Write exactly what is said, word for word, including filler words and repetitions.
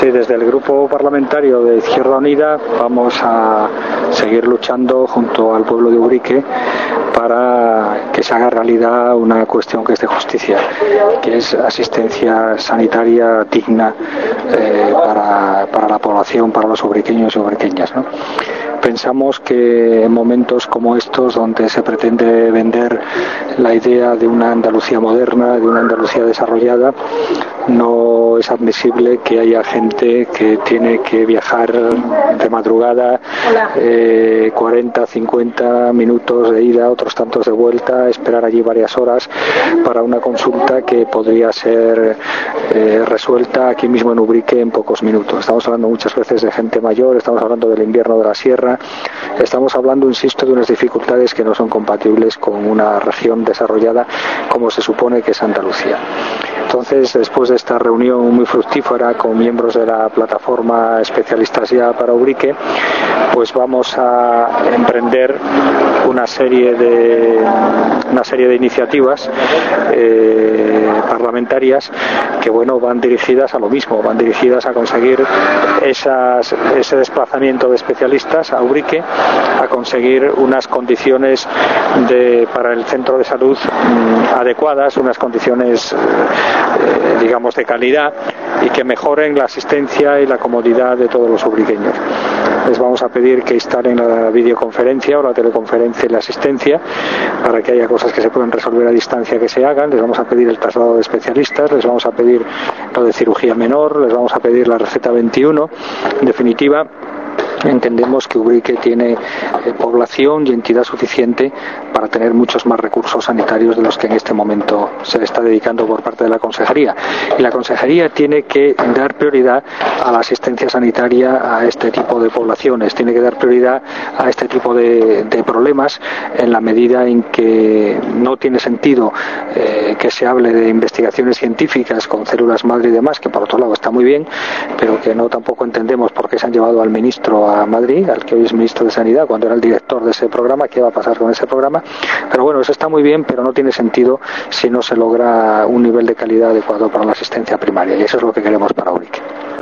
Sí, desde el Grupo Parlamentario de Izquierda Unida vamos a seguir luchando junto al pueblo de Ubrique para que se haga realidad una cuestión que es de justicia, que es asistencia sanitaria digna eh, para, para la población, para los ubriqueños y ubriqueñas, ¿no? Pensamos que en momentos como estos, donde se pretende vender la idea de una Andalucía moderna, de una Andalucía desarrollada, no es admisible que haya gente que tiene que viajar de madrugada eh, cuarenta, cincuenta minutos de ida, otros tantos de vuelta, esperar allí varias horas para una consulta que podría ser eh, resuelta aquí mismo en Ubrique en pocos minutos. Estamos hablando muchas veces de gente mayor, estamos hablando del invierno de la sierra, estamos hablando, insisto, de unas dificultades que no son compatibles con una región desarrollada como se supone que es Andalucía. Entonces, después de esta reunión muy fructífera con miembros de la plataforma Especialistas Ya para Ubrique, pues vamos a emprender una serie de una serie de iniciativas eh, parlamentarias que, bueno, van dirigidas a lo mismo, van dirigidas a conseguir esas, ese desplazamiento de especialistas a Ubrique, a conseguir unas condiciones de, para el centro de salud mmm, adecuadas, unas condiciones eh, digamos de calidad, y que mejoren la asistencia y la comodidad de todos los ubriqueños. Les vamos a pedir que instalen la videoconferencia o la teleconferencia y la asistencia para que haya cosas que se pueden resolver a distancia que se hagan. Les vamos a pedir el traslado de especialistas, les vamos a pedir lo de cirugía menor, les vamos a pedir la receta veintiuno. En definitiva, entendemos que Ubrique tiene eh, población y entidad suficiente para tener muchos más recursos sanitarios de los que en este momento se le está dedicando por parte de la Consejería. Y la Consejería tiene que dar prioridad a la asistencia sanitaria a este tipo de poblaciones, tiene que dar prioridad a este tipo de, de problemas, en la medida en que no tiene sentido eh, que se hable de investigaciones científicas con células madre y demás, que por otro lado está muy bien, pero que no tampoco entendemos por qué se han llevado al ministro a Madrid, al que hoy es ministro de Sanidad, cuando era el director de ese programa. ¿Qué va a pasar con ese programa? Pero bueno, eso está muy bien, pero no tiene sentido si no se logra un nivel de calidad adecuado para la asistencia primaria, y eso es lo que queremos para Ubrique.